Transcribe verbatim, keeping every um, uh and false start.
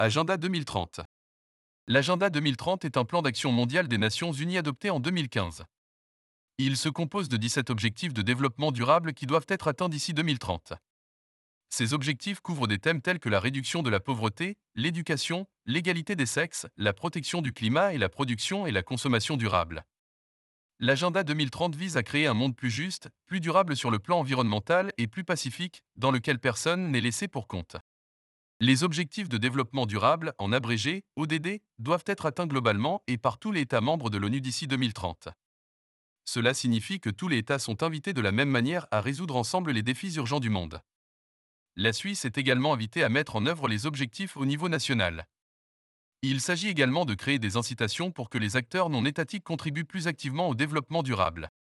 Agenda deux mille trente. L'Agenda deux mille trente est un plan d'action mondial des Nations Unies adopté en deux mille quinze. Il se compose de dix-sept objectifs de développement durable qui doivent être atteints d'ici deux mille trente. Ces objectifs couvrent des thèmes tels que la réduction de la pauvreté, l'éducation, l'égalité des sexes, la protection du climat et la production et la consommation durable. L'Agenda deux mille trente vise à créer un monde plus juste, plus durable sur le plan environnemental et plus pacifique, dans lequel personne n'est laissé pour compte. Les objectifs de développement durable, en abrégé, O D D, doivent être atteints globalement et par tous les États membres de l'ONU d'ici deux mille trente. Cela signifie que tous les États sont invités de la même manière à résoudre ensemble les défis urgents du monde. La Suisse est également invitée à mettre en œuvre les objectifs au niveau national. Il s'agit également de créer des incitations pour que les acteurs non étatiques contribuent plus activement au développement durable.